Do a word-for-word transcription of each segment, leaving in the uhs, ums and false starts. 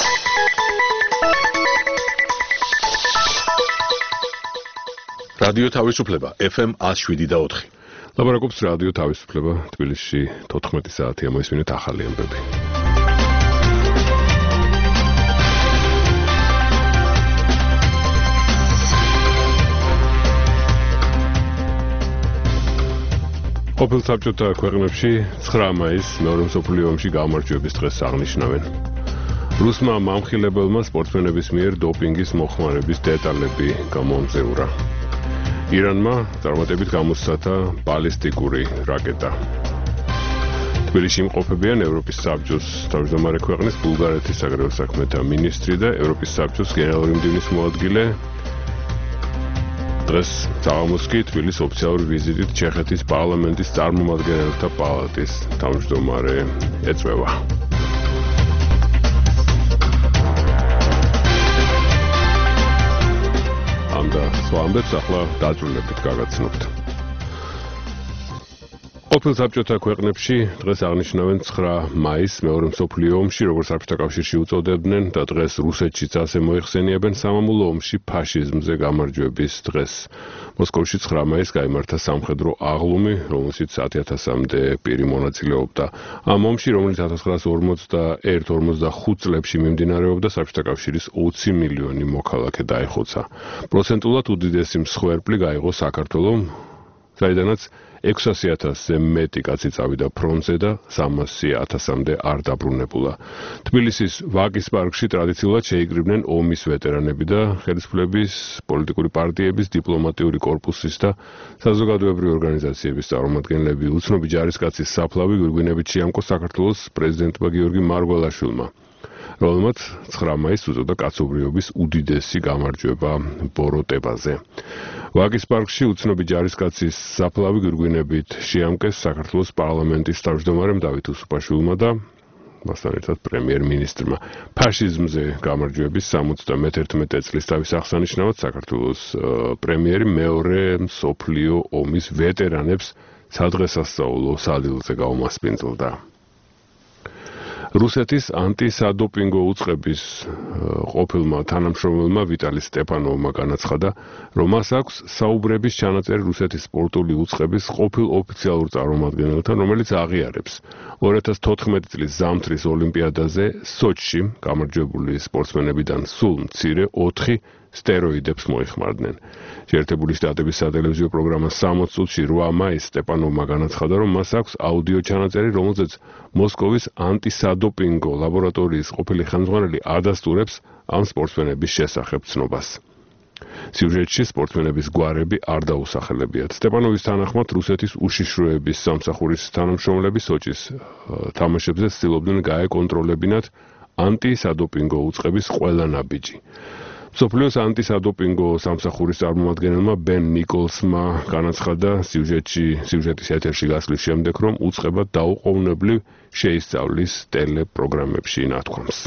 რადიო თავისუფლება ეფ ემ one oh seven და four. ლაბორაკობს რადიო თავისუფლება თბილისში თოთხმეტი საათია მოისმინეთ ახალი ამბები. ყოფილ საბჭოთა ქვეყნებში ცხრა მაისს მეორე მსოფლიო ომში გამარჯვების დღეს აღნიშნავენ. რუსმა მამხილებელმა სპორტსმენების მიერ დოპინგის მოხმარების დეტალები გამოამზეურა. ირანმა წარმატებით გამოსცადა ბალისტიკური რაკეტა. თბილისში იმყოფებიან ევროპის საბჭოს თავმჯდომარე ქვეყნის ბულგარეთის საგარეო საქმეთა მინისტრი და ევროპის საბჭოს გენერალური მდივნის მოადგილე. დღეს საღამოს კი თბილისის ოფიციალური ვიზიტით ჩეხეთის პარლამენტის წარმომადგენელთა პალატის თავმჯდომარე ეწვევა. და სხვა ამბებს ახლა დაძრულებით გაგაცნობთ. ყოფილ საბჭოთა ქვეყნებში დღეს აღნიშნავენ ცხრა მაისს მეორე მსოფლიო ომში, როგორც საბჭოთა კავშირში უწოდებდნენ და დღეს რუსეთშიც ასე მოიხსენიებენ სამამულო ომში ფაშიზმზე გამარჯვების დღეს. მოსკოვში ცხრა მაისს გაიმართა სამხედრო აღლუმი, რომელშიც ათი ათასამდე პირი მონაწილეობდა. ამ ომში, რომელიც one thousand nine hundred forty-one forty-five წლებში მიმდინარეობდა, საბჭოთა კავშირის ოცი მილიონი მოქალაქე დაიხოცა. პროცენტულად უდიდესი მსხვერპლი გაიღო საქართველომ, საიდანაც ექვსასი ათასზე მეტი კაცი წავიდა ფრონტზე და სამასი ათასამდე არ დაბრუნებულა. თბილისის ვაკის პარკში ტრადიციულად შეიკრიბნენ ომის ვეტერანები და ხელისუფლების, პოლიტიკური პარტიების, დიპლომატიური კორპუსის და საზოგადოებრივი ორგანიზაციების წარმომადგენლები. უცნობი ჯარისკაცის საფლავი გვირგვინებით შეამკო საქართველოს პრეზიდენტმა გიორგი მარგველაშვილმა, რომელმაც ცხრა მაისს უწოდა კაცობრიობის უდიდესი გამარჯვება ბოროტებაზე. ვაკის პარკში უცნობი ჯარისკაცის საფლავი გვირგვინებით შეამკეს საქართველოს პარლამენტის თავმჯდომარემ დავით უსუპაშვილმა და მასთან ერთად პრემიერ-მინისტრმა. ფაშიზმზე გამარჯვების სამოცდამეერთმეტე წლის თავის აღსანიშნავად საქართველოს პრემიერი მეორე მსოფლიო ომის ვეტერანებს სადღესასწაულო სადილზე გაუმასპინძლდა. რუსეთის ანტისადოპინგო უწყების ყოფილმა თანამშრომელმა ვიტალი სტეპანოვმა განაცხადა, რომ მას აქვს საუბრების ჩანაწერი რუსეთის სპორტული უწყების ყოფილ ოფიციალურ წარმომადგენელთან, რომელიც აღიარებს two thousand fourteen წლის ზამთრის ოლიმპიადაზე სოჩში გამარჯვებული სპორტსმენებიდან სულ მცირე ოთხი სტეროიდებს მოიხმარდნენ. შეერთებული შტატების სატელევიზიო პროგრამა სამოც წუთში რვა მაისს სტეპანოვმა განაცხადა, რომ მას აქვს აუდიო ჩანაწერი, რომელზეც მოსკოვის ანტისადოპინგო ლაბორატორიის ყოფილი ხელმძღვანელი ადასტურებს ამ სპორტსმენების შესახებ ცნობას. სიუჟეტში სპორტსმენების გვარები არ დაუსახელებიათ. სტეპანოვის თანახმად რუსეთის უშიშროების სამსახურის თანამშრომლები სოჩის თამაშებზე ცდილობდნენ გაეკონტროლებინათ ანტისადოპინგო უწყების ყველა ნაბიჯი. მსოფლიოს ანტისადოპინგო სამსახურის წარმომადგენელმა ბენ ნიკოლსმა განაცხადა სიუჟეტში სიუჟეტის ეთერში გასვლის შემდეგ, რომ უწყება დაუყოვნებლივ შეისწავლის ტელეპროგრამებში ნათქვამს.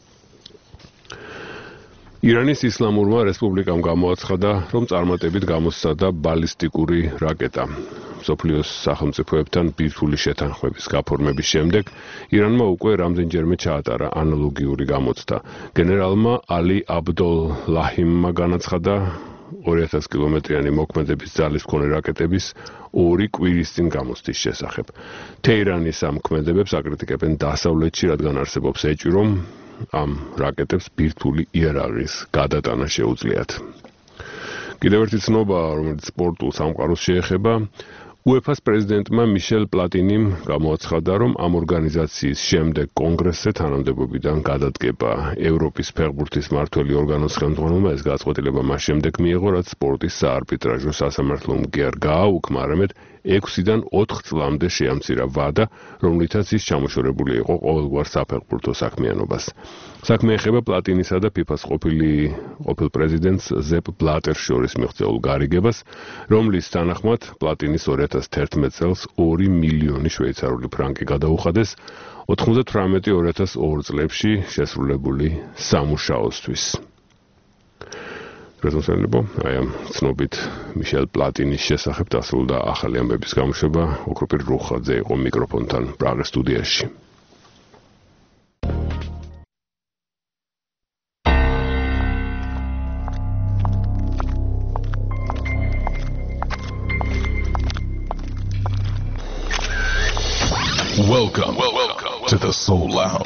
ირანის ისლამურმა რესპუბლიკამ გამოაცხადა, რომ წარმატებით გამოსცადა ბალისტიკური რაკეტა. მსოფლიოს სახელმწიფოებთან ბირთვული შეთანხმების გაფორმების შემდეგ ირანმა უკვე რამდენჯერმე ჩაატარა ანალოგიური გამოცდა. გენერალმა ალი აბდოლლაჰიმმა განაცხადა, ორი ათასი კილომეტრიანი მოქმედების ძალის მქონე რაკეტების ორი კვირის წინ გამოცდის შესახებ. თეირანის ამ ქმედებებს აკრიტიკებენ დასავლეთში, რადგან არსებობს ეჭვი, რომ ამ რაკეტებს ბირთვული იარაღის გადატანა შეუძლიათ. კიდევ ერთი ცნობა, რომელიც სპორტულ სამყაროს შეეხება, უეფას პრეზიდენტმა მიშელ პლატინიმ გამოაცხადა, რომ ამ ორგანიზაციის შემდეგ კონგრესზე თანამდებობიდან გადადგება. ევროპის ფეხბურთის მმართველი ორგანოს ხელმძღვანელმა ეს გაწყვეტილება მას შემდეგ მიიღო, რაც სპორტის საარბიტრაჟო სასამართლომ კი არ გააუქმა, არამედ ექვსიდან ოთხ წლამდე შეამცირა ვადა, რომლითაც ის ჩამოშორებული იყო ყოველგვარ საფეხბურთო საქმიანობას. საქმე ეხება პლატინისა და ფიფას ყოფილი ყოფილ პრეზიდენტს ზეპ ბლატერს შორის მიღწეულ გარიგებას, რომლის თანახმად პლატინის ორი ათასი თერთმეტ წელს ორი მილიონი შვეიცარიული ფრანკი გადაუხადეს ოცდათვრამეტი ორი ათასი ორი წლებში შესრულებული სამუშაოსთვის. პრეზიდენტებო, აი ამ ცნობით მიშელ პლატინის შესახებ დასრულდა ახალი ამბების გამოშვება. ოქროპირ რუხაძე იყო მიკროფონთან პრაღის სტუდიაში. Welcome, welcome to the Soul Lounge.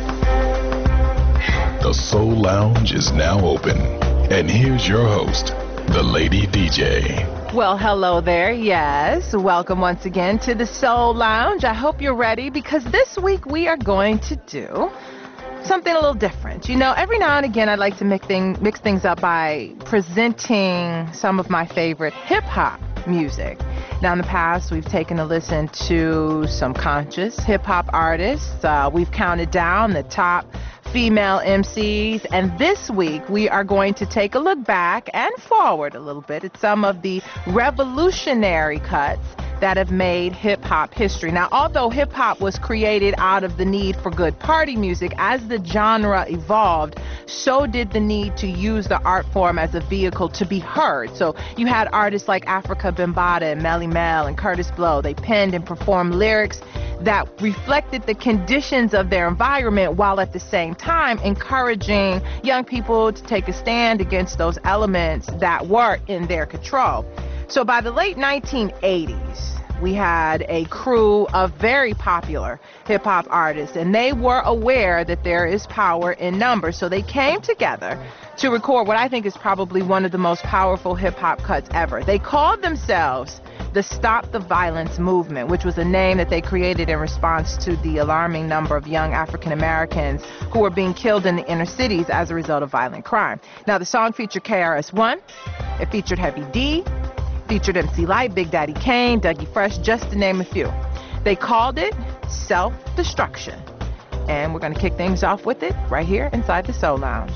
The Soul Lounge is now open. And here's your host, the Lady D J. Well, hello there. Yes, welcome once again to the Soul Lounge. I hope you're ready because this week we are going to do something a little different. You know, every now and again I like to mix, thing, mix things up by presenting some of my favorite hip-hop music. Now, in the past, we've taken a listen to some conscious hip-hop artists. Uh, we've counted down the top female M Cs, and this week we are going to take a look back and forward a little bit at some of the revolutionary cuts that have made hip-hop history. Now, although hip-hop was created out of the need for good party music, as the genre evolved, so did the need to use the art form as a vehicle to be heard. So you had artists like Afrika Bambaataa and Melly Mel and Curtis Blow. They penned and performed lyrics that reflected the conditions of their environment while at the same time encouraging young people to take a stand against those elements that were in their control. So by the late nineteen eighties, we had a crew of very popular hip-hop artists, and they were aware that there is power in numbers. So they came together to record what I think is probably one of the most powerful hip-hop cuts ever. They called themselves the Stop the Violence Movement, which was a name that they created in response to the alarming number of young African Americans who were being killed in the inner cities as a result of violent crime. Now, the song featured K R S One, it featured Heavy D, featured M C Lyte, Big Daddy Kane, Dougie Fresh, just to name a few. They called it Self-Destruction. And we're going to kick things off with it right here inside the Soul Lounge.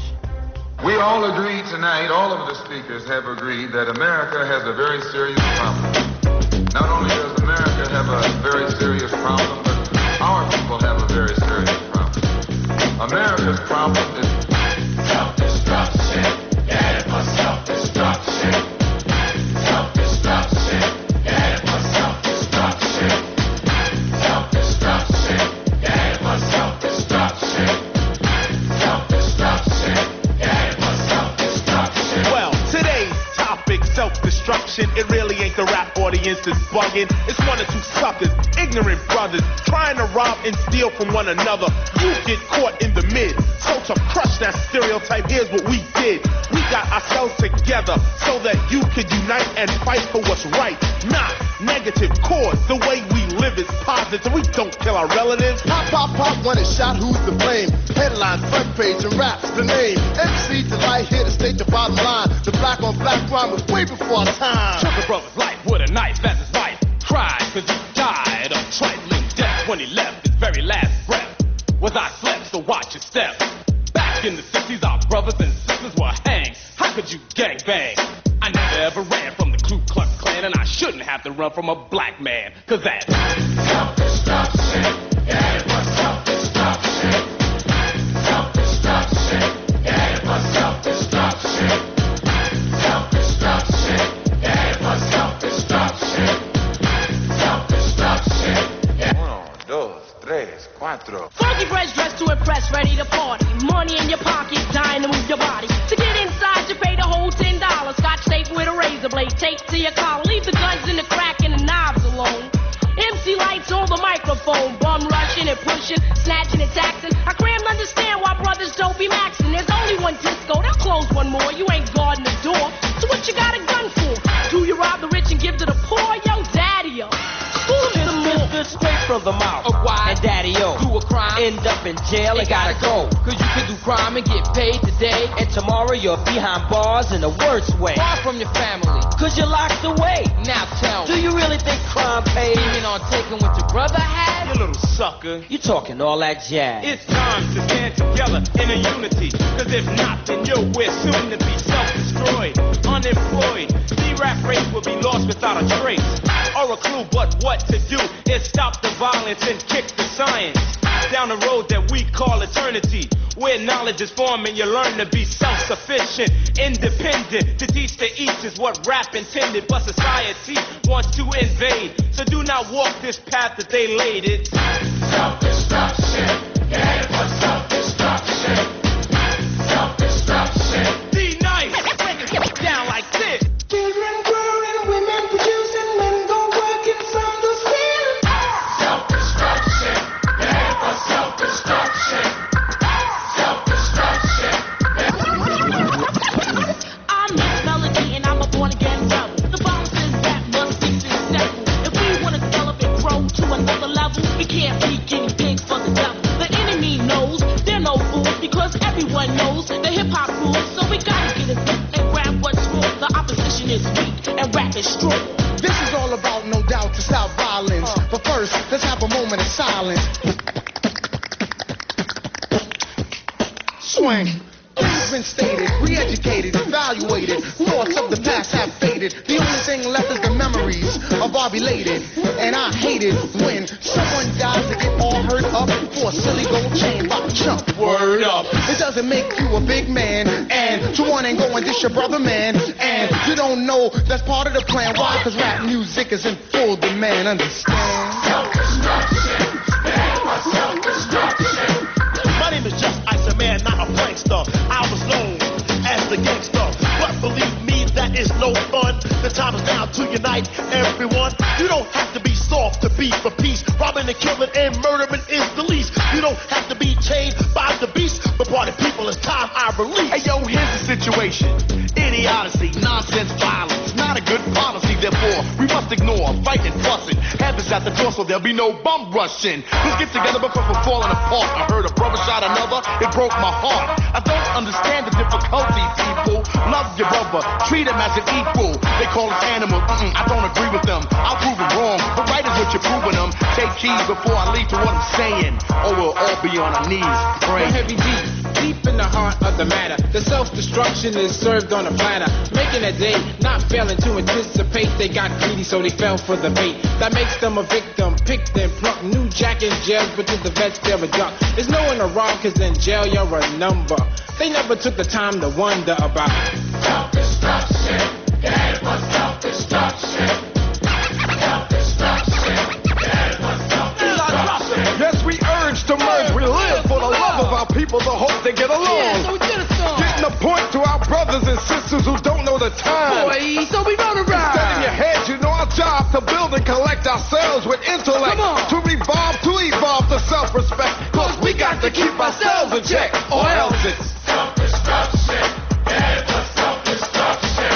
We all agree tonight, all of the speakers have agreed that America has a very serious problem. Not only does America have a very serious problem, but our people have a very serious problem. America's problem is self-destruction. Yeah, it was self-destruction. Self-destruction. Yeah, it was self-destruction. Self-destruction. Yeah, it was self-destruction. Self-destruction. Yeah, it was self-destruction. Well, today's topic, self-destruction, it really ain't the rap audience that's bugging. It's one or two suckers, ignorant brothers, trying to rob and steal from one another. You get caught in the mid. So to crush that stereotype, here's what we did. We got ourselves together so that you could unite and fight for what's right. Not negative cause. The way we live is positive. We don't kill our relatives. Pop, pop, pop, when it's shot, who's to blame? Headline, front page, and rap's the name. M C Delight here to state the bottom line. The black on black crime was way before our time. Took a brother's life with a knife as his wife cried, cause he died of trifling death when he left his very last breath. Was I slept, so watch your step. Back in the sixties, our brothers and sisters were hanged. How could you gang bang? I never ever ran from the Ku Klux Klan, and I shouldn't have to run from a black man, cause that's self-destruction. Yeah, it was self-destruction. Self-destruction. Yeah, it was self-destruction. Self-destruction. Yeah, it was self-destruction. Self-destruction. Yeah. Uno, dos, tres, cuatro. Funky fresh dressed to impress, ready to party. Money in your pocket, dying to move your body. To get inside, you pay the whole ten dollars. Scotch tape with a razor blade taped to your collar. Leave the guns in the crack and the knobs alone. M C Lyte's on the microphone, bum rushing and pushing, snatching and taxing. I crammed understand why brothers don't be maxing. There's only one disco, they'll close one more. You ain't guarding the door, so what you got a gun for? Do you rob the rich and give to the poor? Yo, daddy-o. Straight from the mouth. A why? And daddy-o. Do a crime. End up in jail and gotta go. Cause you can do crime and get paid today. And tomorrow you're behind bars in the worst way. Far from your family. Cause you're locked away. Now tell Do me. you really think crime pays? Scheming on taking what your brother had? you little sucker. You talking all that jazz. It's time to stand together in a unity. Cause if not, then yo, we're soon to be self-destroyed, unemployed. The rap race will be lost without a trace or a clue. But what to do is stop the violence and kick the science down the road that we call eternity, where knowledge is formed and you learn to be self-sufficient, independent. To teach the each is what rap intended, but society wants to invade. So do not walk this path that they laid. It's self-destruction. Yeah, it was self-destruction. Self-destruction. D-Nice, break it down like this. Children growing, women producing, men go working from the field. Self-destruction. everyone knows the hip hop rules, so we gotta get it and grab what's raw. The opposition is weak and rap is strong. This is all about, no doubt, to stop violence. Uh. But first, let's have a moment of silence. Swing. Things been stated, re-educated, evaluated. Thoughts of the past have faded. The only thing left is the memories of our belated. And I hate it when someone dies to get all hurt up for a silly gold chain by a chump. Word up. It doesn't make you a big man. And to one ain't going dish your brother, man. And you don't know that's part of the plan. Why? Cause rap music is in full demand. Understand? Self-destruction. That was self-destruction. My name is Just Ice, a man, not a prankster. I was known as the gangster, but believe me, that is no fun. The time is now to unite everyone. You don't have to be soft to be for peace. Robbing and killing and murdering is the least. You don't have to be chained by the beast. But party people, it's time I release. Hey yo, here's the situation. Idiocy, nonsense, violence, not a good policy. Therefore, we must ignore fighting, fussing. Heaven's at the door, so there'll be no bum rushing. Let's get together before we're falling apart. I heard a brother shot another, it broke my heart. I don't understand the difficulty, people. Love your brother, treat him as an equal. They call us animals, mm-mm, I don't agree with them. I'll prove them wrong, but right is what you're proving them. Take heed before I lead to what I'm saying, or we'll all be on our knees praying. Heavy deep, deep in the heart of the matter. The self-destruction is served on a platter, making a day, not failing to anticipate. They got greedy, so they fell for the bait. That makes them a victim, picked and plucked. New jack in jail, but to the vets they're a duck. There's no one around, cause in jail you're a number. They never took the time to wonder about self-destruction. Yeah, it was self-destruction. Self-destruction. Yeah, it was self-destruction. Yes, we urge to merge. We live for the love of our people, the hope they get along. Yeah, so we did a song. Getting a point to our brothers and sisters who don't know the time. Boy, so we gonna ride. Instead in your heads, you know our job to build and collect ourselves with intellect. To revolve, to evolve to self-respect. Cause we got to keep ourselves in check, or else it's self-destruction. Yeah, it was self-destruction.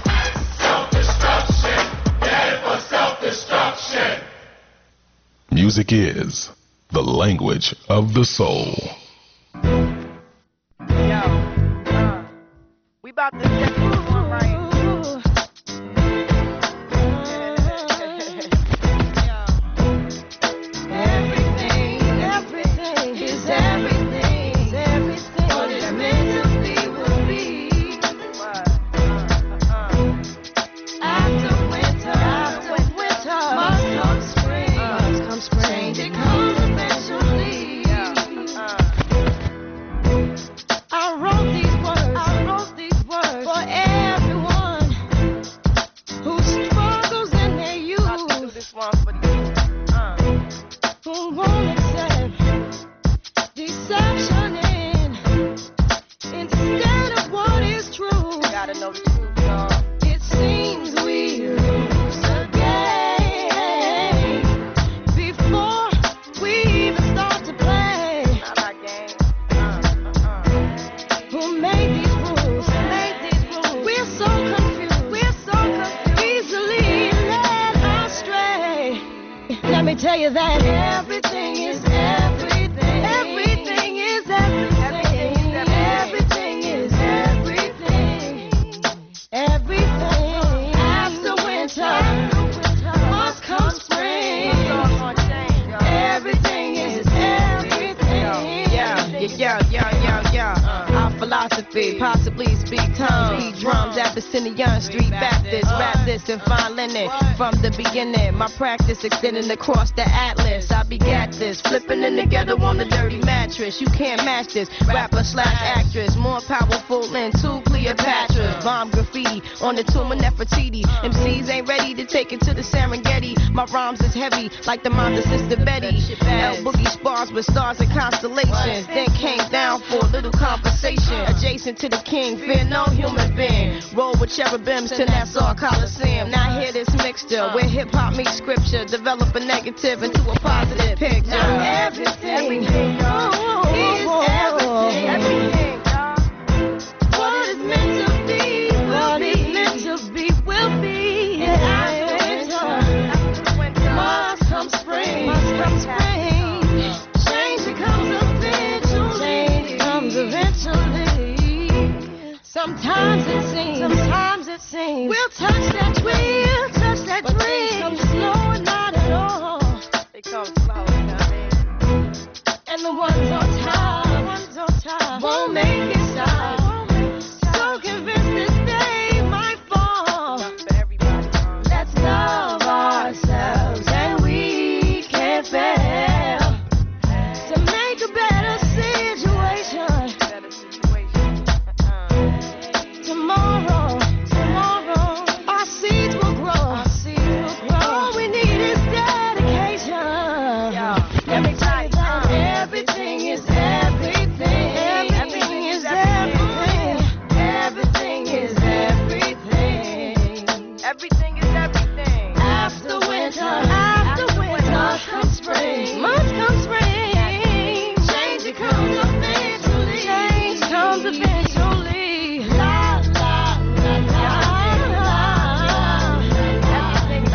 Self-destruction. Yeah, it was self-destruction. Music is the language of the soul. Yo, uh, we about to step into one right. Everything, everything is everything, is everything. What it's meant to be will be. After winter, after winter, must come spring. Must come spring. Change it comes eventually. I wrote these words. I wrote these words for everyone who struggles in their youth. I do this one for you. Uh. Who won't accept deception in instead of what is true. You gotta know the truth, y'all. It seems we lose the game before we even start to play. Not my game. Who made these rules? Who made these rules? We're so confused. We're so confused. Easily led astray. Let me tell you that everything is everything. Everything is everything. Everything is everything. Everything. After winter, must come spring. Everything is everything. Yeah, yeah, yeah, yeah, yeah. Our philosophy, possibly speak tongues, beat drums, Abyssinian Street Baptist, rap this and fine linen from the beginning. My practice extending across the atlas. I begat this, flipping it together on the dirty mattress. You can't match this, rapper slash actress, more powerful than two Cleopatras. Bomb graffiti on the tomb of Nefertiti. M Cs ain't ready to take it to the Serengeti. My rhymes is heavy like the mind of Sister Betty. L Boogie spars with stars and constellations. Then came down for a little conversation. Adjacent to the king, fear no human being. Roll with cherubims to Nassau Coliseum. Now hear this mixture where hip hop meets scripture. Develop a negative into a positive picture. Now everything, everything oh, is everything. Everything, what is meant to be, what is meant to be will be. And after winter, must come spring. Must come spring. Change it comes eventually. Change comes eventually. dream. We'll touch that dream. We'll touch that but dream. But slow and not at all. They come slow, you know what I mean? And the ones on top, the ones on top won't make it stop. So convinced this day might fall. Let's love ourselves and we can't fail to make a better situation. Better situation. Tomorrow, tomorrow, our seeds will grow. Our seeds will grow. All we need is dedication. Yo, let me tell you that everything is everything. Everything is everything. Everything is everything. Everything is everything. After winter, after winter, comes spring. Must come spring. Change it comes eventually. Change comes eventually. La la la la la. Everything is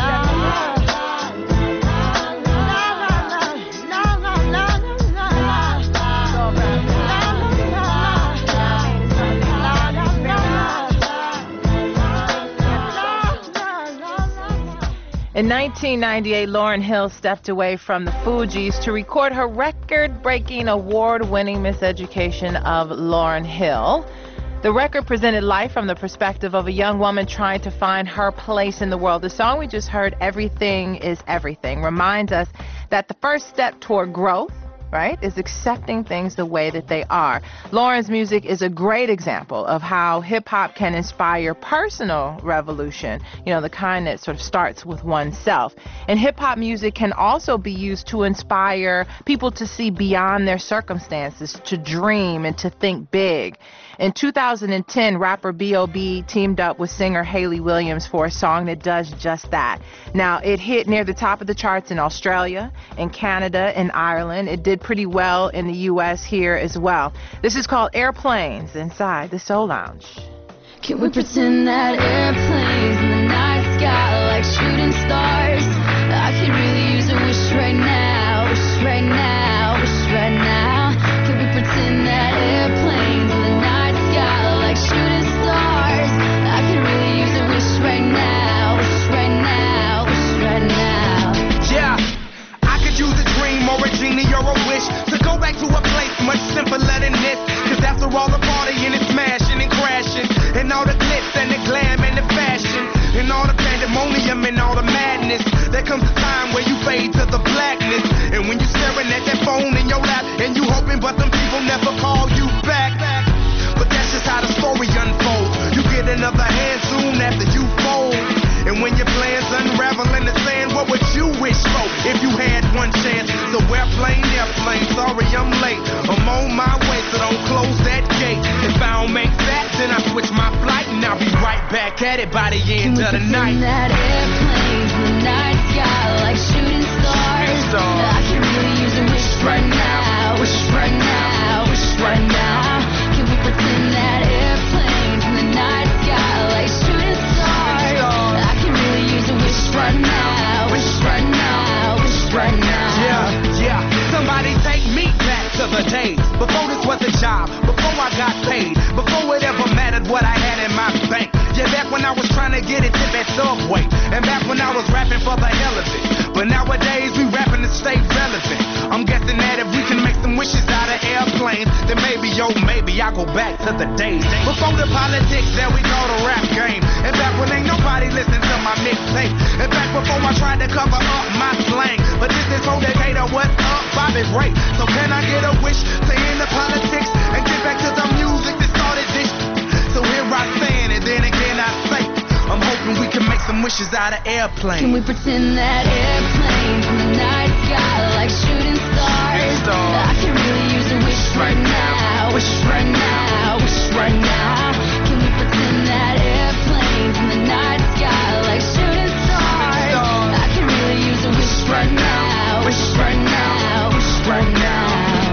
In nineteen ninety-eight, Lauryn Hill stepped away from the Fugees to record her record-breaking, award-winning Miseducation of Lauryn Hill. The record presented life from the perspective of a young woman trying to find her place in the world. The song we just heard, Everything is Everything, reminds us that the first step toward growth, right, is accepting things the way that they are. Lauryn's music is a great example of how hip-hop can inspire personal revolution, you know, the kind that sort of starts with oneself. And hip-hop music can also be used to inspire people to see beyond their circumstances, to dream and to think big. In two thousand ten, rapper B O B teamed up with singer Hayley Williams for a song that does just that. Now, it hit near the top of the charts in Australia, in Canada, in Ireland. It did pretty well in the U S here as well. This is called Airplanes inside the Soul Lounge. Can we pretend that airplanes in the night sky like shooting stars? I could really use a wish right now, wish right now, wish right now. Can we pretend that airplanes in the night sky like shooting stars? I could really use a wish right now, wish right now, wish right now. Yeah, I could use a dream or a genie or a wish to go back to a place much simpler than this. Cause after all the partying and smashing and crashing, and all the glitz and the glam and the fashion, and all the pandemonium and all the madness, there comes a time where you fade to the blackness. And when you're staring at that phone in your lap, and you hoping but them people never call you back. But that's just how the story unfolds. You get another hand soon after you fold. And when your plans unravel in the sand, what would you wish for if you had one chance? So airplane, airplane, sorry I'm late. I'm on my way, so don't close that gate. If I don't make that, then I switch my flight, and I'll be right back at it by the end of the night. Can we pretend that airplanes in the night sky like shooting stars? I can really use a wish right now, wish right now, wish right now. Can we pretend that airplanes in the night sky like shooting stars? I can really use a wish right now, wish right now, wish right now. Yeah, yeah, somebody take me back to the days before this was a job, before I got paid, before it ever mattered what I had in my bank. Yeah, back when I was trying to get it tip at Subway, and back when I was rapping for the hell of it. But nowadays we rapping to stay relevant. I'm guessing that if we can make some wishes out of airplanes, then maybe, yo, maybe I go back to the days before the politics that we call the rap game, and back when ain't nobody listened to my mixtape, and back before I tried to cover up my slang. But this is whole decade of what's up, Bobby Ray. So can I get a wish to end the politics and get back to the music that started this? So here I stand, and then again I say, I'm hoping we can make some wishes out of airplanes. Can we pretend that airplanes in the night sky like shooting stars? I can really use a wish right now, wish right now, wish right now. Can we pretend that airplanes in the night sky like shooting stars? I can really use a wish right now, wish right now, wish right now.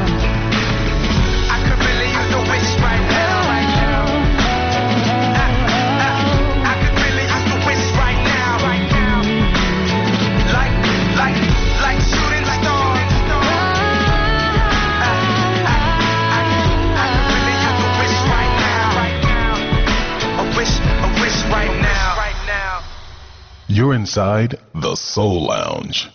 I could really use a wish right now. Like, like shooting stars. You're inside the Soul Lounge.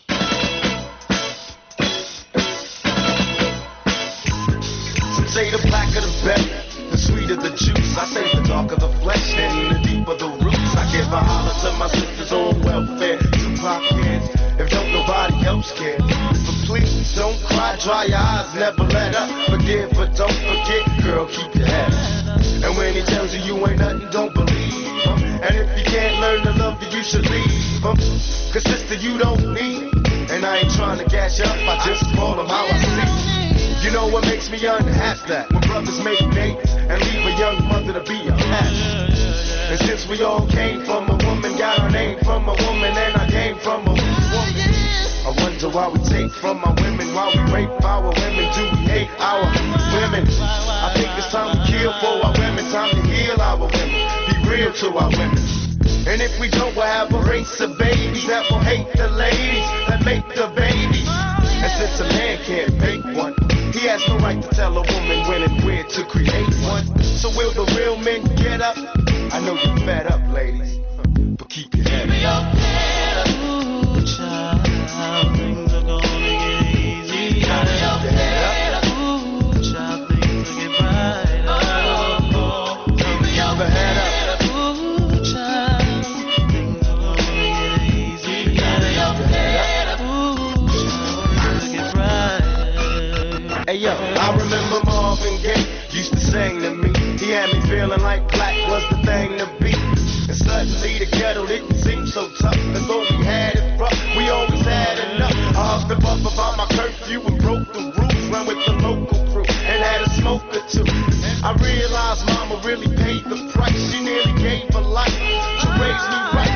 Some say the blacker the better, the sweeter the juice. I say the darker the flesh and the deeper the roots. I give a holler to my sisters on welfare, Tupac kids, if don't nobody else care. But please don't cry, dry your eyes, never let up. Forgive but don't forget, girl, keep your head up. And when he tells you you ain't nothing, don't believe him. And if you can't learn to love you, you should leave him. Cause sister, you don't need him. And I ain't trying to gas you up, I just call him how I see. You know what makes me unhappy? That when brothers make babies and leave a young mother to be a pastor. And since we all came from a woman, got our name from a woman, and I came from a woman. I wonder why we take from our women, why we rape our women, do we hate our women? I think it's time to kill for our women, time to heal our women, be real to our women. And if we don't, we'll have a race of babies that will hate the ladies that make the babies. And since a man can't make one, he has no right to tell a woman when and where to create one. So will the real men get up? I know you're fed up, ladies, but keep your head up. Ooh, child, things are gonna get easy. Keep your head up. Ooh, child, things will get brighter. Oh, oh, keep your head up. Ooh, child, things are gonna get easy. Keep your head up. Ooh, child, things will get brighter. Hey yo, I remember Marvin Gaye used to sing to me. He had me feeling like black was the thing to be. And suddenly the ghetto didn't seem so tough. As though we had it rough, we always had enough. I huffed and puffed about my curfew and broke the rules. Ran with the local crew and had a smoke or two. I realized mama really paid the price. She nearly gave her life to raise me right.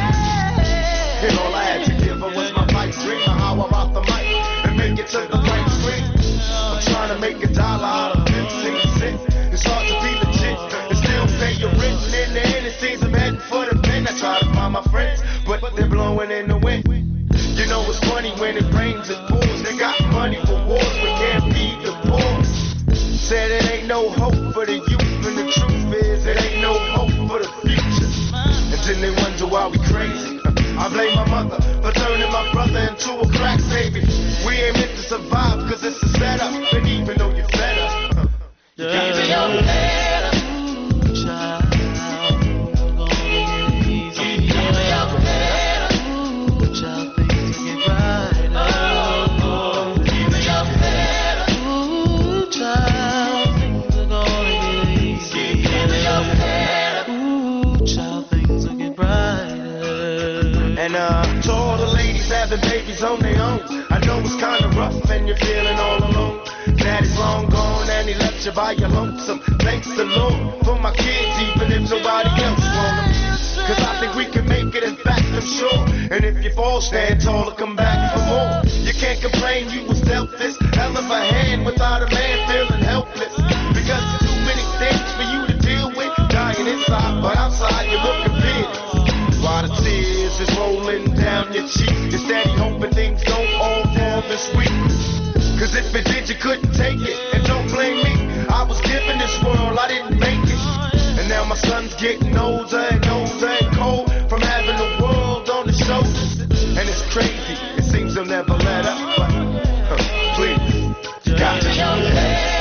And all I had to give her was my pipe dream of how I rock the mic and make it to the right screen. I'm trying to make a dollar out of fifteen cents. It's hard to be legit and still pay your rent. And in the end, it seems I'm heading for the pen. I try to find my friends, but they're blowing in the wind. You know it's funny when it rains, it pours. They got money for wars, but can't feed the poor. Said it ain't no hope for the youth, and the truth is it ain't no hope for the future. And then they wonder why we crazy. I blame my mother for turning my brother into a crack baby. We ain't meant to survive cause it's a setup. And even though you're fed up, you got to know that. Ooh, child, things are gonna get easy. Keep your head up. Ooh, child, things will get brighter. Oh, oh, keep your head up. Ooh, child, things are gonna get easy. Keep your head up. Ooh, child, things will get brighter. And uh, to all the ladies having babies on their own, I know it's kinda rough and you're feeling all alone. Daddy's long gone and he left you by your lonesome. Thanks the Lord for my kids, even if nobody else want them. Cause I think we can make it, in fact I'm sure. And if you fall, stand tall and come back for more. You can't complain, you was dealt this hell of a hand without a man feeling helpless. Because there's too many things for you to deal with. Dying inside, but outside you're looking big. While the tears is rolling down your cheek, you're steady hoping things don't all fall this week. Cause if it did, you couldn't take it. And don't blame me, I was given this world, I didn't make it. And now my son's getting older and older and cold from having the world on his shoulders. And it's crazy, it seems he'll never let up. But, huh, please, you got to know that.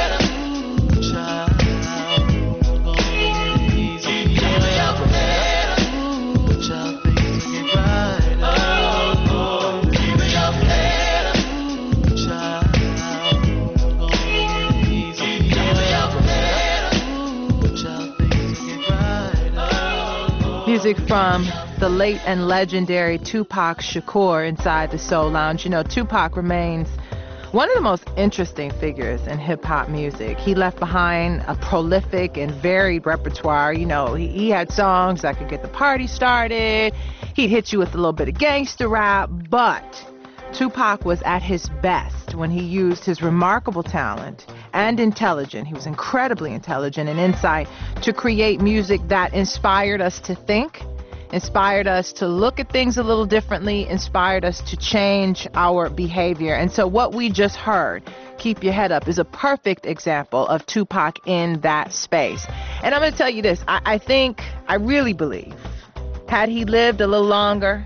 Music from the late and legendary Tupac Shakur inside the Soul Lounge. You know, Tupac remains one of the most interesting figures in hip-hop music. He left behind a prolific and varied repertoire. You know, he, he had songs that could get the party started. He'd hit you with a little bit of gangster rap, but Tupac was at his best when he used his remarkable talent and intelligence. He was incredibly intelligent and insight to create music that inspired us to think, inspired us to look at things a little differently, inspired us to change our behavior. And so what we just heard, Keep Your Head Up, is a perfect example of Tupac in that space. And I'm going to tell you this, I, I think, I really believe, had he lived a little longer,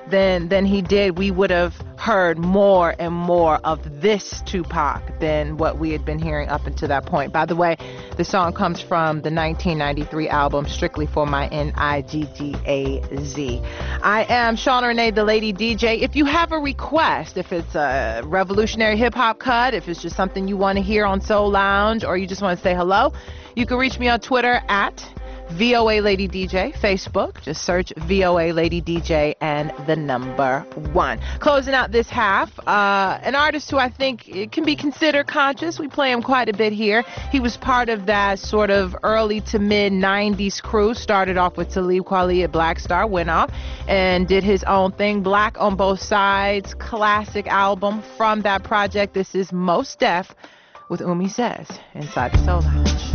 than than he did, we would have heard more and more of this Tupac than what we had been hearing up until that point. By the way, the song comes from the nineteen ninety-three album Strictly for My N I G G A Z. I am Shauna Renee, the Lady D J. If you have a request, if it's a revolutionary hip-hop cut, if it's just something you want to hear on Soul Lounge, or you just want to say hello, you can reach me on Twitter at V O A Lady D J, Facebook, just search V O A Lady D J and the number one. Closing out this half, uh, an artist who I think can be considered conscious. We play him quite a bit here. He was part of that sort of early to mid nineties crew. Started off with Talib Kweli at Black Star, went off and did his own thing. Black on Both Sides, classic album from that project. This is Mos Def with Umi Says inside the Soul Lounge.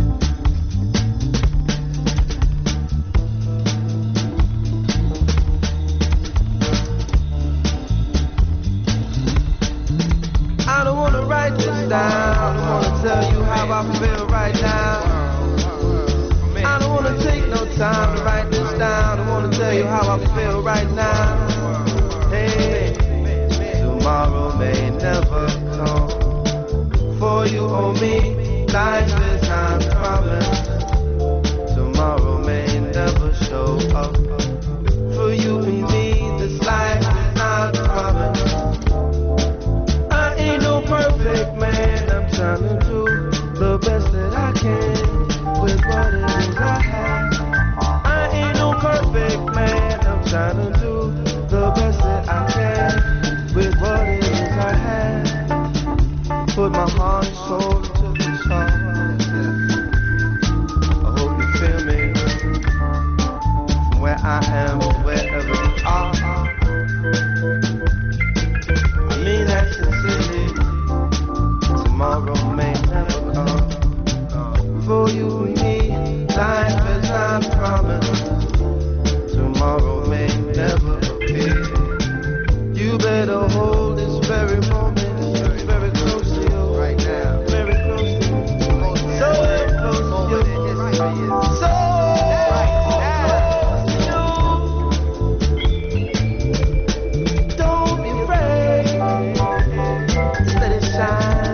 I don't wanna write this down, I don't wanna tell you how I feel right now. I don't wanna take no time to write this down, I wanna tell you how I feel right now. Hey, tomorrow may never come, for you or me, life is not promised. Tomorrow may never show up, for you and me, this life is not promised. Perfect man, I'm trying to do the best that I can with what it is I have. I ain't no perfect man, I'm trying to do the best that I can with what it is I have. Put my heart and soul into this song. I hope you feel me from where I am to wherever you are. I mean that sincerely. Tomorrow may never come, for you and me, life is not promised. Tomorrow may never appear. You better hold this very moment, very close to you right now, very close to you, so close to you, so don't be afraid, let it shine.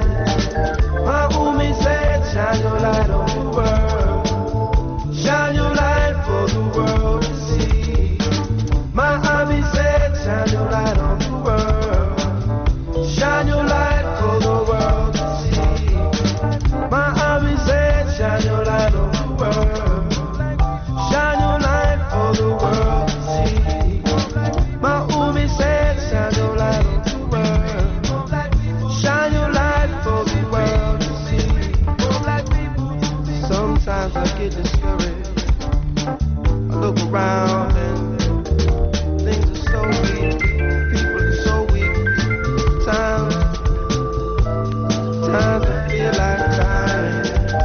Shine your light on the world. Shine your light for the world to see. My Ami said, shine your light on the world. Shine your light for the world to see. My Ami said, shine your light on the world. Shine your light for the world to see. My Umi said, shine your light on the world. Shine your light for the world to see. Sometimes I get discouraged. I look around and things are so weak. People are so weak. Times, times I feel like dying.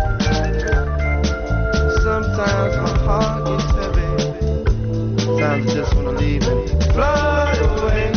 Sometimes my heart gets heavy. Sometimes I just wanna leave and fly away.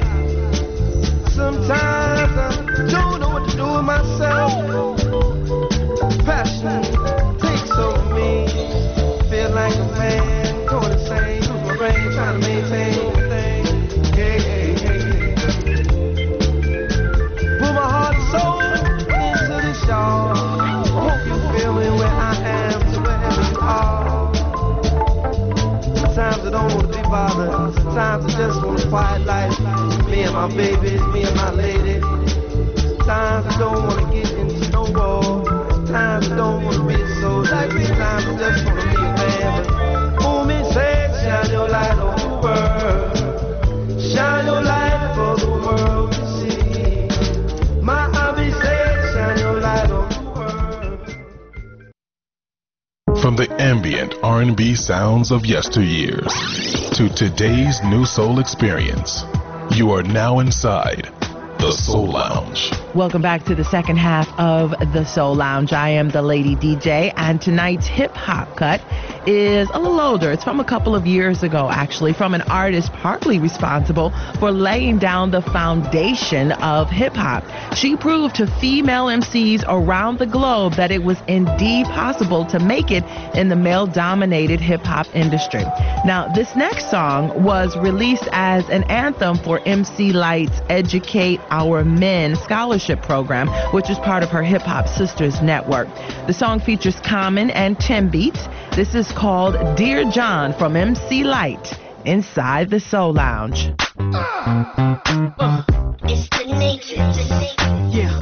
Sometimes I don't know what to do with myself. Passion takes over me. Feel like a man going insane. Lose my brain trying to maintain the thing. Hey, hey, hey, hey. Put my heart and soul into this, y'all. Hope you feel me where I am to wherever you are. Sometimes I don't want to be bothered. Sometimes I just want a quiet life. Me and my babies, me and my lady. Sometimes I don't want to get into no war. Times I don't wanna be so like these times I just wanna be a man. But Umi said, shine your light on the world. Shine your light for the world to see. My Abi said, shine your light on the world. From the ambient R and B sounds of yesteryears to today's new soul experience, you are now inside The Soul Lounge. Welcome back to the second half of the Soul Lounge. I am the Lady D J, and tonight's hip hop cut is a little older. It's from a couple of years ago, actually, from an artist partly responsible for laying down the foundation of hip hop. She proved to female M Cs around the globe that it was indeed possible to make it in the male-dominated hip hop industry. Now, this next song was released as an anthem for M C Lyte's Educate Our Men scholarship program, which is part of her Hip Hop Sisters network. The song features Common and Tim Beats. This is called Dear John from M C Lyte inside the Soul Lounge. Uh, it's the nature. Yeah.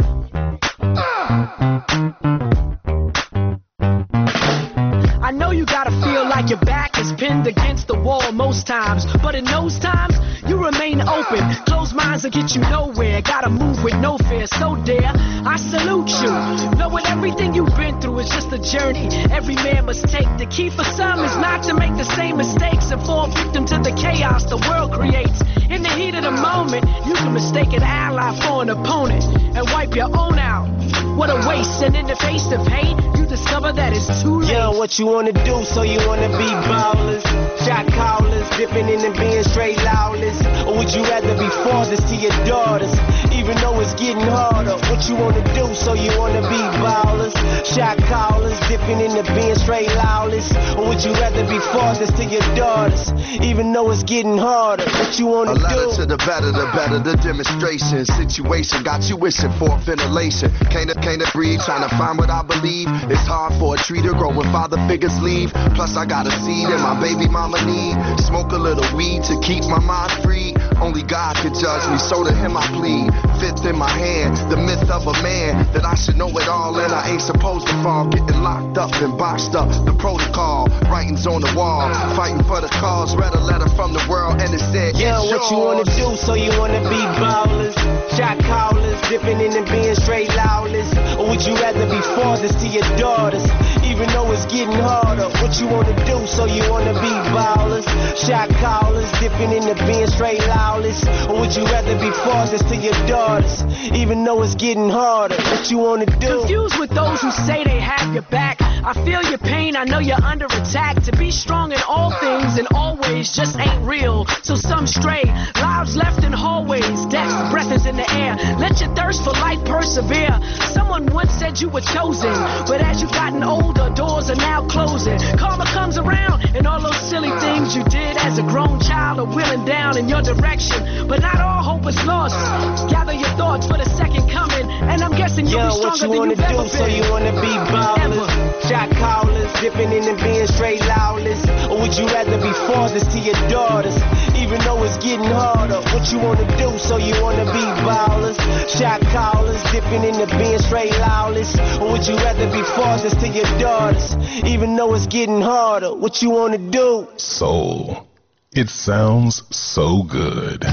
I know you gotta feel like your back is pinned against the wall most times, but in those times, you remain open. Closed minds will get you nowhere. Gotta move with no fear. So dare, I salute you. Knowing everything you've been through is just a journey every man must take. The key for some is not to make the same mistakes and fall victim to the chaos the world creates. In the heat of the moment, you can mistake an ally for an opponent and wipe your own out. What a waste. And in the face of hate, you discover that it's too late. Yeah, what you wanna do, so you wanna be ballers, shot callers, dipping in and being straight lawless. Or would you rather be fathers to your daughters, even though it's getting harder? What you wanna do, so you wanna be ballers, shot callers, dipping in and being straight lawless. Or would you rather be fathers to your daughters, even though it's getting harder? What you wanna A letter do? to the better, the better, the demonstration. Situation got you wishing for ventilation. Can't, can't breathe, trying to find what I believe. It's hard for a tree to grow when father figures leave. Plus I got a seed and my baby mama need. Smoke a little weed to keep my mind free. Only God could judge me, so to him I plead. Fifth in my hand, the myth of a man, that I should know it all and I ain't supposed to fall. Getting locked up and boxed up, the protocol. Writings on the wall, fighting for the cause. Read a letter from the world and it said, Yeah, it's what yours. you wanna do, so you wanna be ballers, shot callers, dipping in and being straight lawless. Or would you rather be fathers to your daughters, even though it's getting harder? What you wanna do, so you wanna be ballers, shot callers, dipping in and being straight lawless. Or would you rather be fathers to your daughters, even though it's getting harder? What you wanna do? Confused with those who say they have your back. I feel your pain, I know you're under attack. To be strong in all things and always just ain't real. So some stray, lives left in hallways, death's breath is in the air. Let your thirst for life persevere. Someone once said you were chosen, but as you've gotten older, doors are now closing. Karma comes around, and all those silly things you did as a grown child are wheeling down in your direction. But not all hope is lost. Gather your thoughts for the second coming, and I'm guessing you'll Yeah, be what stronger you than wanna you've ever do, been. so you wanna be ballers, shot callers, dipping in and being straight lawless. Or would you rather be fathers to your daughters, even though it's getting harder? What you wanna do, so you wanna be ballers, shot callers, dipping in and being straight lawless. Or would you rather be fathers to your daughters, even though it's getting harder? What you wanna do? Soul. It sounds so good.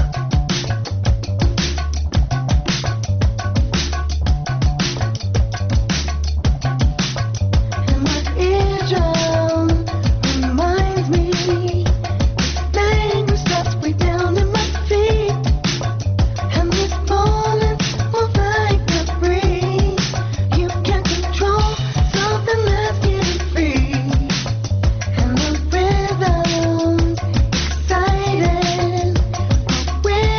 Eardrum reminds me, language starts way down in my feet, and this falling moves like the breeze. You can't control something that's getting free, and the rhythm's excited.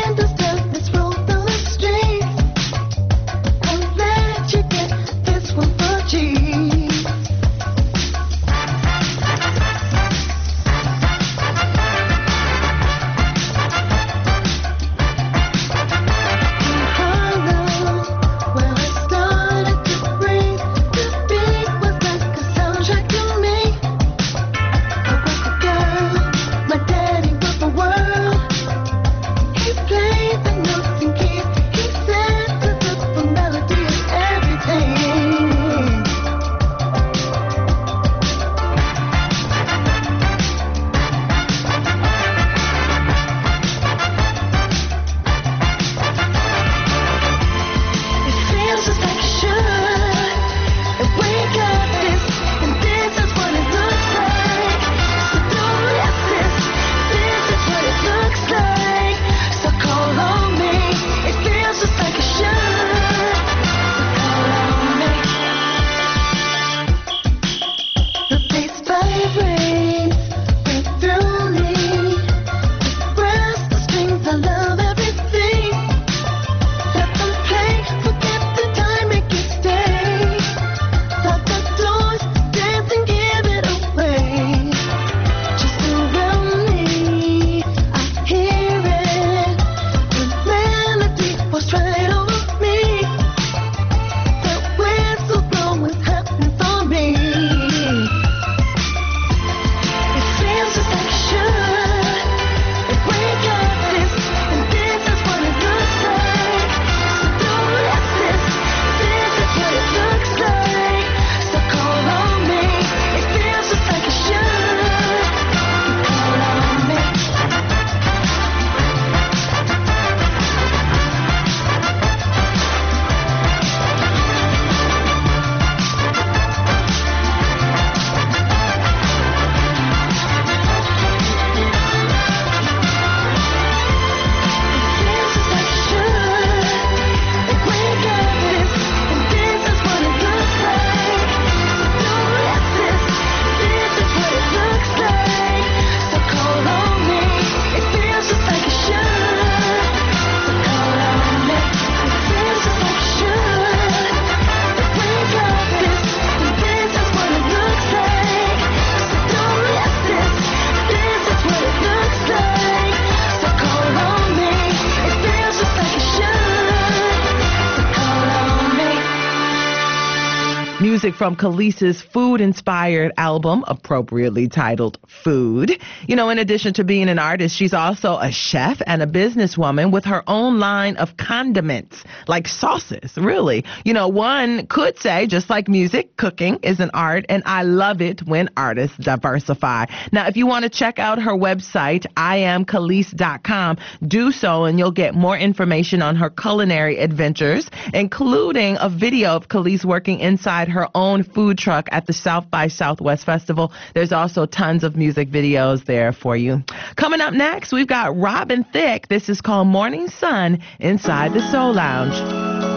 music from Khalees's food-inspired album, appropriately titled Food. You know, in addition to being an artist, she's also a chef and a businesswoman with her own line of condiments, like sauces, really. You know, one could say, just like music, cooking is an art, and I love it when artists diversify. Now, if you want to check out her website, I am Khalees dot com, do so, and you'll get more information on her culinary adventures, including a video of Khalees working inside her own food truck at the South by Southwest Festival. There's also tons of music videos there for you. Coming up next, we've got Robin Thicke. This is called Morning Sun inside the Soul Lounge.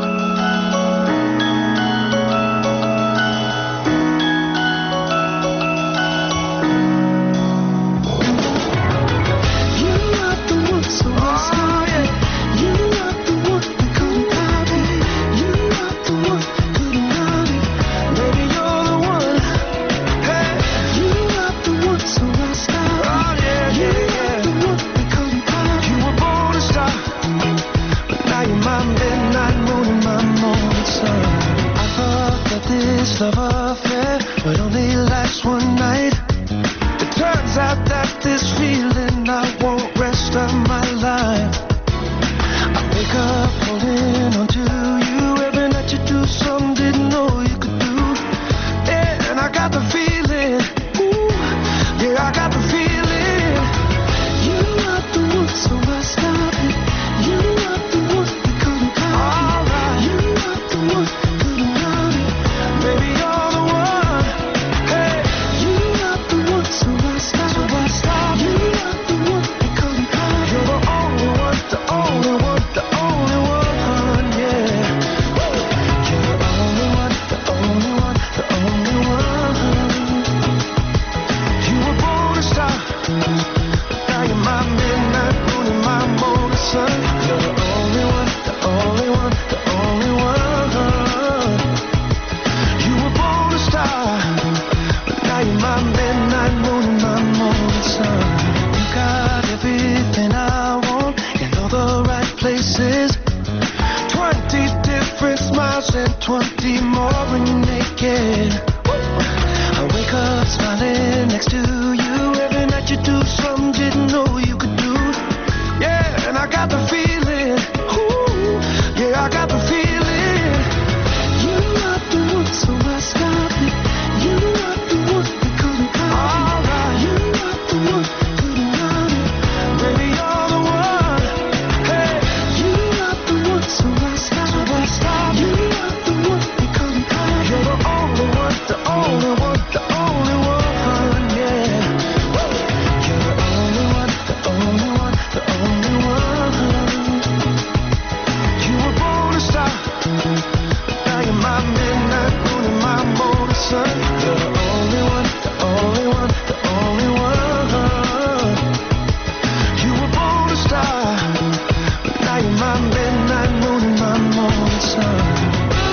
Love affair would only last one night. It turns out that this feeling I won't rest of my life. I wake up holding on to you. Every night you do something didn't know you could do. Yeah, and I got the feeling. Ooh, yeah, I got the feeling. You are the one, so I stop it. You are the one, we couldn't call it. Alright, you are the one, couldn't call it. Baby, you're the one. Hey, you are the one, so I stop. So I stop. You are the one, we couldn't call it. You're the only one, the only one, the only one, yeah. You're the only one, the only one, the only one. You were born a star. Now you're my midnight moon and my morning sun. You're the only one, the only one, the only one. You were born a star, but now you're my midnight moon and my morning sun. You got everything I want in all the right places. Twenty different smiles and twenty more when you're naked. I wake up smiling next to you. Every night you do something didn't know you could do. Yeah, and I got the feeling. Ooh, yeah, I got the feeling. You are the one, so I stop it. You are the one, we couldn't call it. Alright, you are the one, couldn't call it. Baby, you're the one. Hey, you are the one, so I stop. So I stop. You are the one, we couldn't call it. You're the only one, the only one, the only one, yeah. You're the only one, the only one, the only one. You were born a star. Now you're my midnight moon and my morning sun. You're the only one, the only one, the only one. You were born a star. Now you're my midnight moon and my morning sun.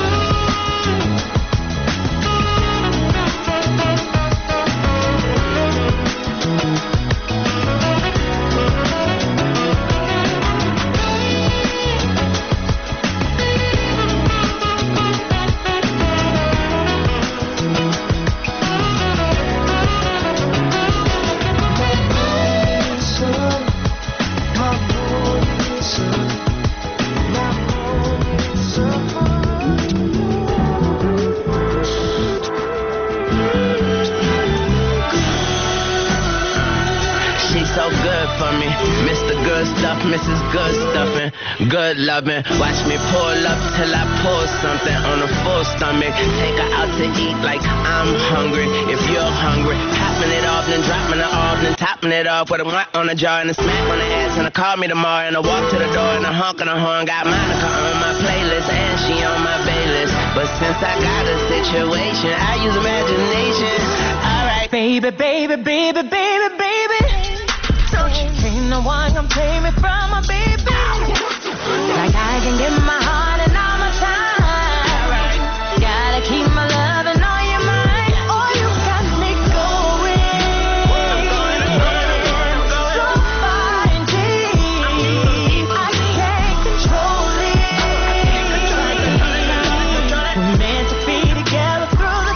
She's so good for me, Mister Good Stuff, Missus Good Stuffing, good loving. Watch me pull up till I pull something on a full stomach. Take her out to eat like I'm hungry. If you're hungry, popping it off, then dropping it off, then topping it off with a want on the jar and a smack on the ass, and a call me tomorrow and a walk to the door and a honk on the horn. Got Monica on my playlist and she on my baylist. But since I got a situation, I use imagination. Alright, Baby, baby, baby, baby, baby. Don't you ain't no one gonna take me from my baby. Like I can give my heart and all my time. Gotta keep my love and all your mind. Or you got me going. So far and deep. I can't control it. We're meant to be together through the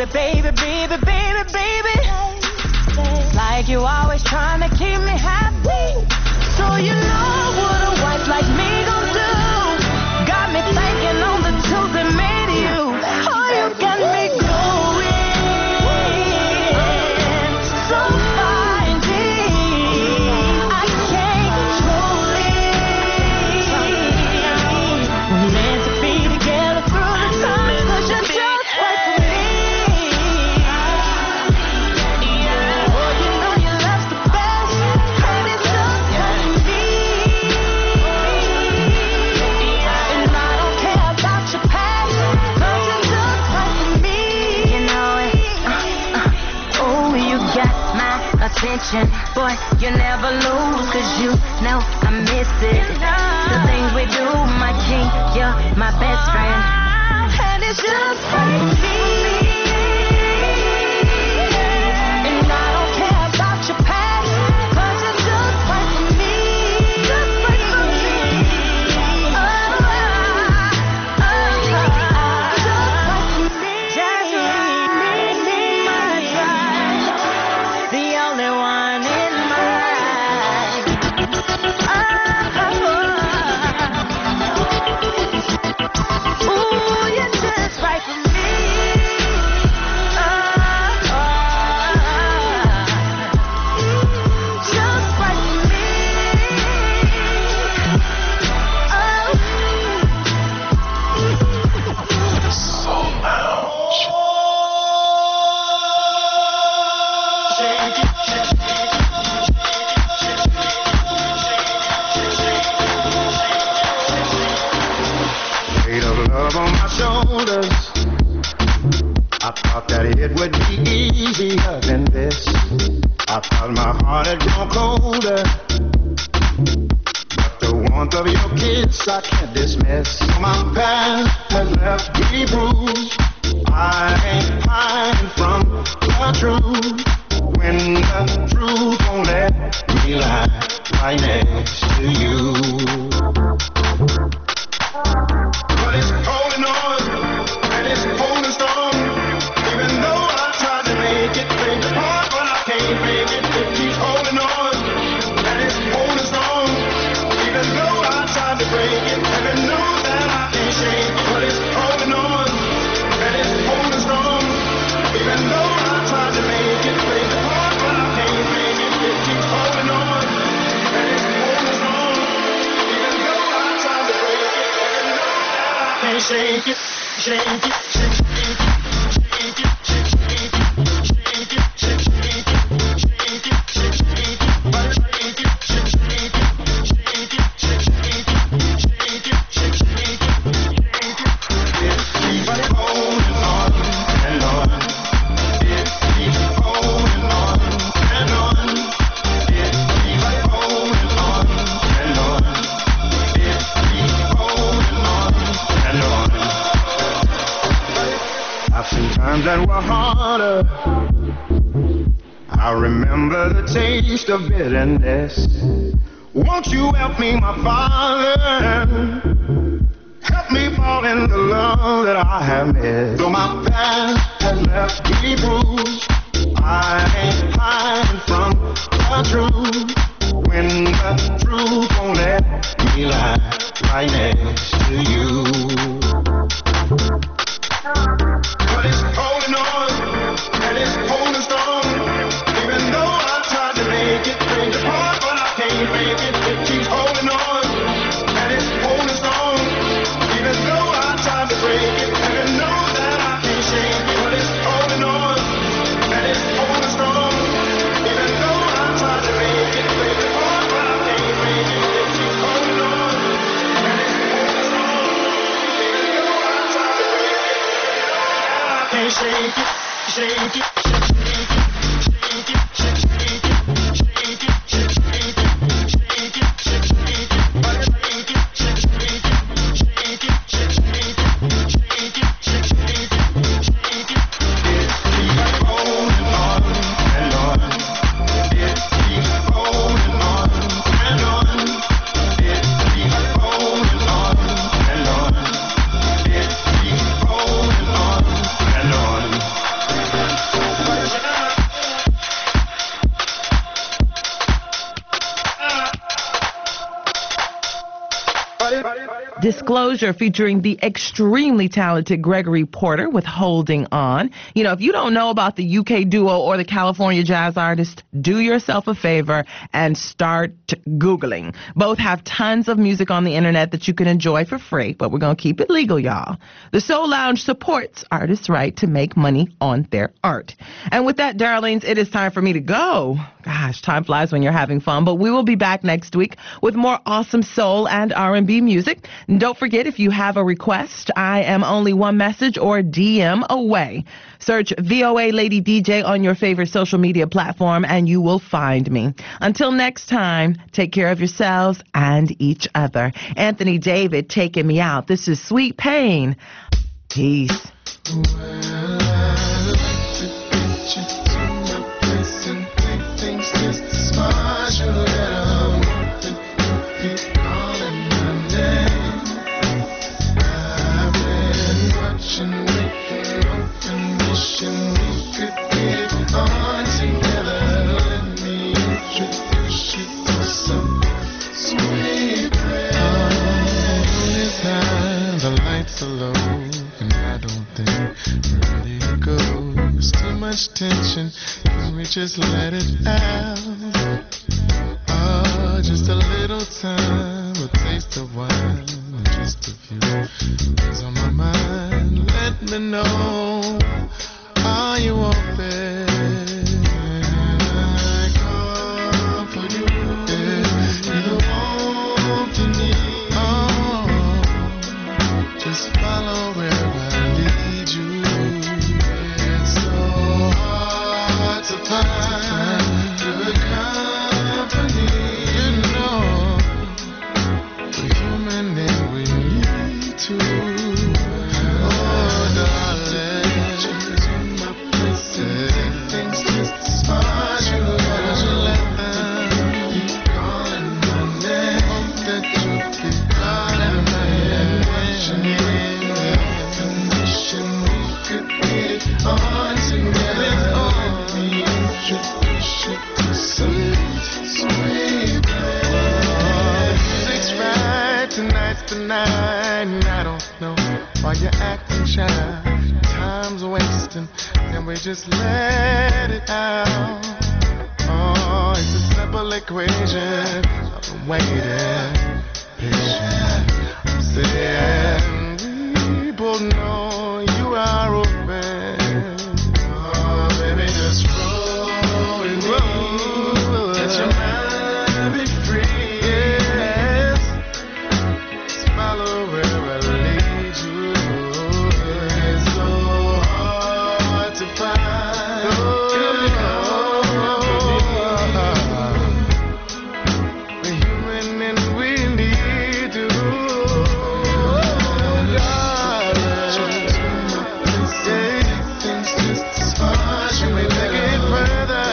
baby, baby, baby, baby, baby. It's like you always trying to keep me happy. So you know what a wife like me gon' do. Got me thinking on the tools that made you. Oh, you got me going so fine, deep. I can't control it. We're meant to be together through the time, 'cause you're just right for me. Oh, you know your love's the best, and it's just right for me. And I don't care about your past, 'cause you're just right for me. You know it. Uh, uh, oh, you got my attention. Boy, you never lose, 'cause you know I miss it. The things we do, my king, you're my best friend. And it's just right for me. And I don't care about your past, 'cause it's just right for me. Just right for me. Oh, oh, oh, just right for me. Just right for me. My drive, the only one in my life. Oh, oh, oh. Ooh, you're just right for me. Oh, oh, just right for me. Soul Lounge. Weight of love on my shoulders. I thought that it would be easier than this. I thought my heart had grown colder. But the warmth of your kiss I can't dismiss. My past has left me bruised. I ain't hiding from the truth. When the truth won't let me lie right next to you. But it's holding on, and it's holding strong. Even though I tried to make it, break apart, but I can't make it. It keeps holding on, and it's holding strong. Even though I tried to break it, heaven knows that I can't shake it. But it's holding on, and it's holding strong. Even though I tried to make it, break apart, but I can't make it. It keeps holding on, and it's holding strong. Even though I tried to break it, heaven knows that I can't shake it, shake it, shake it, shake it, shake it, shake it, shake it, shake it, shake it, shake it, shake it, but shake it, shake it, shake it, shake it, shake it, shake it, shake it, shake it. It keeps holding on and on. It keeps holding on and on. It keeps holding on and on. It keeps holding on and on. I've seen times that were harder. I remember the taste of bitterness. Won't you help me, my Father? Help me fall in the love that I have missed. Though my past has left me bruised, I ain't hiding from the truth. When the truth won't let me lie right next to you. But it's holding on, and it's holding strong. Even though I tried to make it, break apart, but I can't make it. It keeps holding on, and it's holding strong. Even though I tried to break it, heaven knows that I can't shake it. But it's holding on, and it's holding strong. Even though I tried to make it, break apart, but I can't make it. It keeps holding on, and it's holding strong. Even though I tried to break it, I can't shake it, shake it, shake it, shake it, shake it, shake it, shake it, shake it, shake it, shake it, but shake it, shake it, shake it, shake it, shake it, shake it, shake it. It keeps holding on and on. It keeps holding on and on. It keeps holding on and on. It keeps holding on and on. Disclosure featuring the extremely talented Gregory Porter with Holding On. You know, if you don't know about the U K duo or the California jazz artist, do yourself a favor and start Googling. Both have tons of music on the internet that you can enjoy for free, but we're going to keep it legal, y'all. The Soul Lounge supports artists' right to make money on their art. And with that, darlings, it is time for me to go. Gosh, time flies when you're having fun, but we will be back next week with more awesome soul and R and B music. And don't forget, if you have a request, I am only one message or D M away. Search V O A Lady D J on your favorite social media platform and you will find me. Until next time, take care of yourselves and each other. Anthony David taking me out. This is Sweet Pain. Peace. Tension, can we just let it out? Oh, just a little time, a taste of wine, just a few things on my mind. Let me know, are you open? I call for you, yeah, you want to need. Oh, just follow where I lead you. To find good company, you know, we're human and we need to. Oh, darling, just in my place and take things just smart. You gotta let them keep calling my name. Hope that you keep calling my name. Watching in the condition we could get on together. Music's right, tonight's the night, and I don't know why you're acting shy. Time's wasting, and we just let it out. Oh, it's a simple equation. I've been waiting, patient. I'm saying we both know you are open. Oh, baby, just roll with me. Let your mind be free. Yes, just follow where I lead you. It's so hard to find. Oh, we're human and we need you. Things just smart. Should we take it further?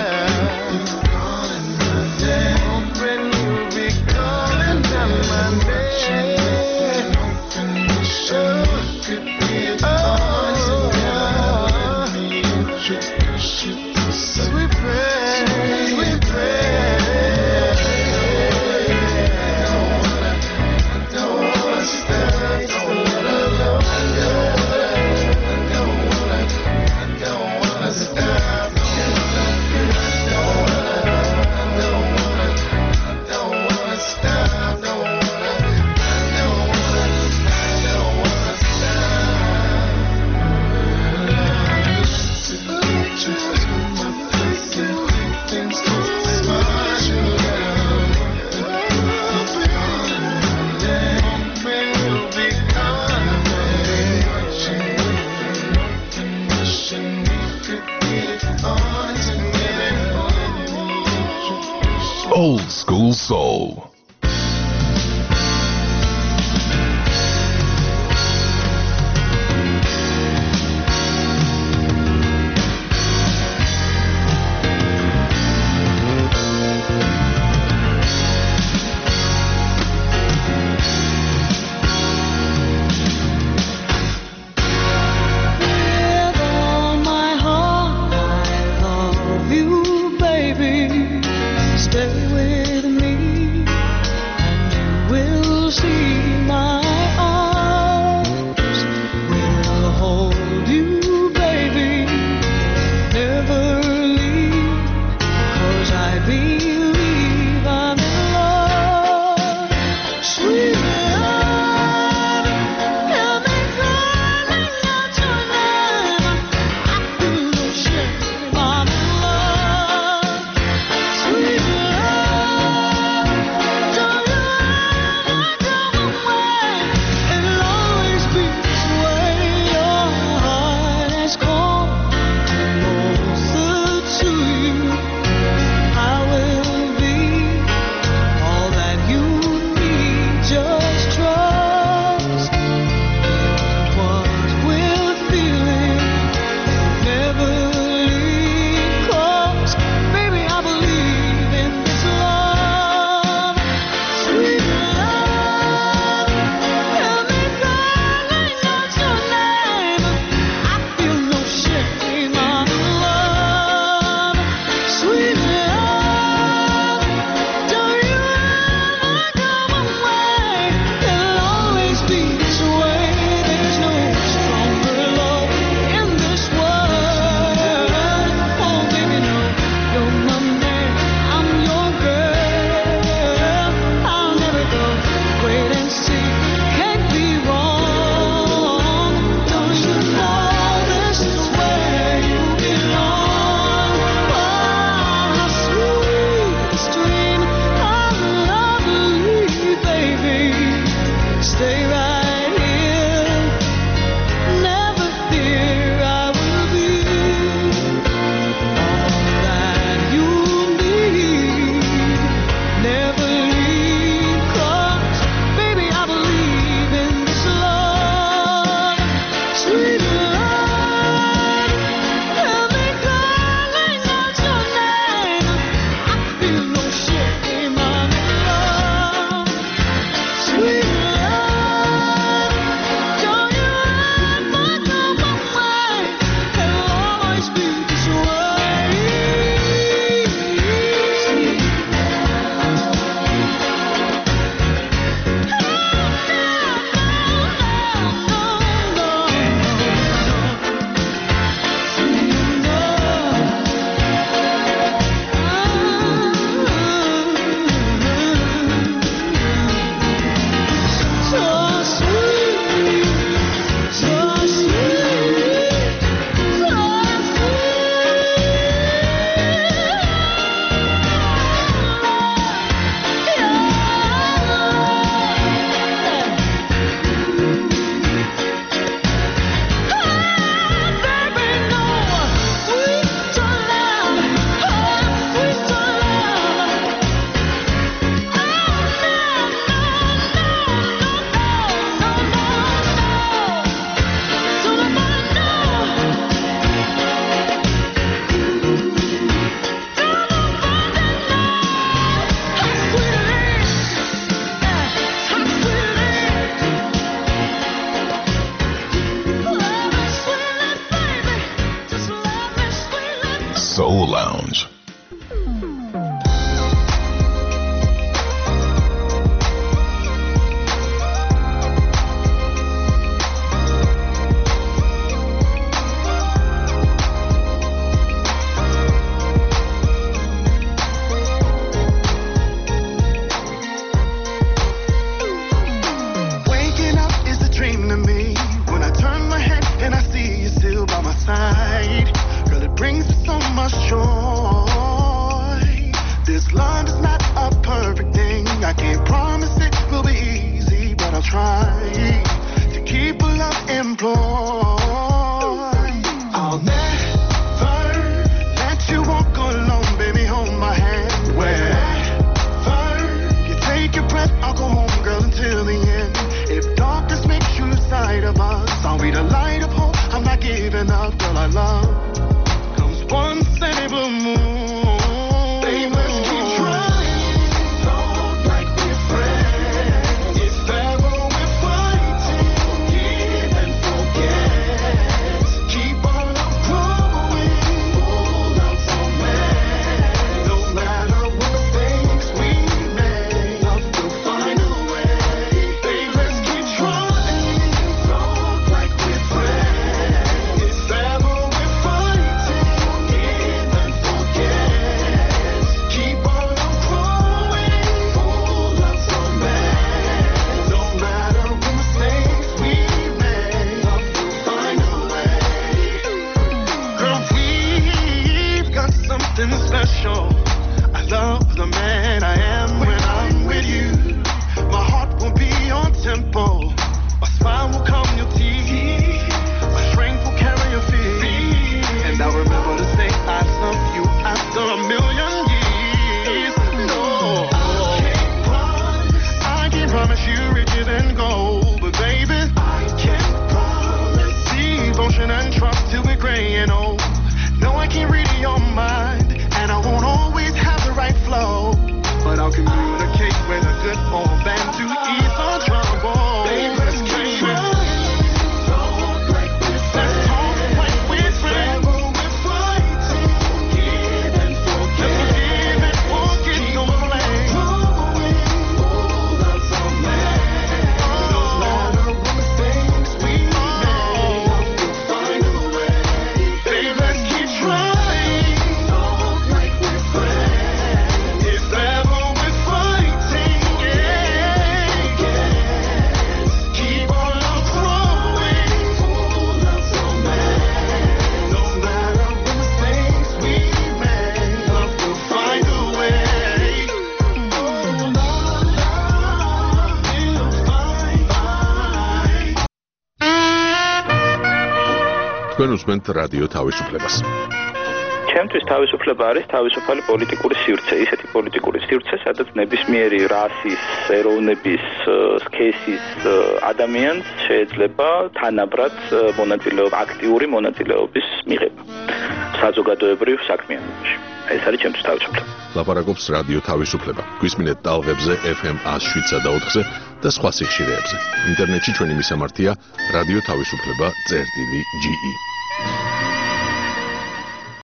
Old School Soul. Stay with me. Soul Lounge. Waking up is a dream to me. When I turn my head and I see you still by my side, girl, it brings me so much joy. This love is not a perfect thing. I can't promise it will be easy, but I'll try to keep our love employed. I'll never let you walk alone, baby, hold my hand. Wherever you take your breath, I'll go home, girl, until the end. If darkness makes you lose sight of us, I'll be the light of hope. I'm not giving up, girl, I love comes one steady blue moon. Babe, let's keep trying. Talk like we're friends. If ever we're fighting, give and forget. Keep our love growing. Hold on somewhere. No matter what mistakes we make, love will find a way. Babe, let's keep trying. Talk like we're friends. If ever we're fighting, give and forget. Keep our love growing. Hold on somewhere. No matter what mistakes we make, love will find a way. Girl, we've got something special. I love the man I am when I'm with you. My heart will be on tempo. My smile will calm your teeth. My strength will carry your feet. And I'll remember to say I love you after a million years. No, I can't promise. I can't promise you riches and gold, but baby, I can promise devotion and trust till we're gray and old. No, I can't read your mind, and I won't always have the right flow, but I'll communicate with a good old band to ease our trouble. Baby, let's keep trying. Talk like we're friends. Talk like we're friends. If ever we're fighting, give and forget. Give and forget. Don't play. Hold on somewhere. No matter what mistakes we make, love will find a way. Baby, let's keep trying. Talk like we're friends. If ever we're fighting, yeah, yeah. Keep our love growing. Hold on somewhere. No matter what mistakes we make, love will find a way. Oh, love, love will find, find. თქვენ უსმენთ რადიო თავისუფლებას. ჩემთვის თავისუფლება არის თავისუფალი პოლიტიკური სივრცე, ისეთი პოლიტიკური სივრცე, სადაც ნებისმიერი რასის, ეროვნების, სქესის ადამიანს შეიძლება თანაბრად მონაწილეობა, აქტიური მონაწილეობის მიღება საზოგადოებრივ საქმიანობაში. ეს არის ჩემთვის თავისუფლება. ლაპარაკობს რადიო თავისუფლება. გვისმინეთ ტალღებზე ეფ ემ one oh seven და ოთხზე და სხვა სიხშირეებზე. ინტერნეტში ჩვენი მისამართია რადიო თავისუფლება წერტილი ჯი ი.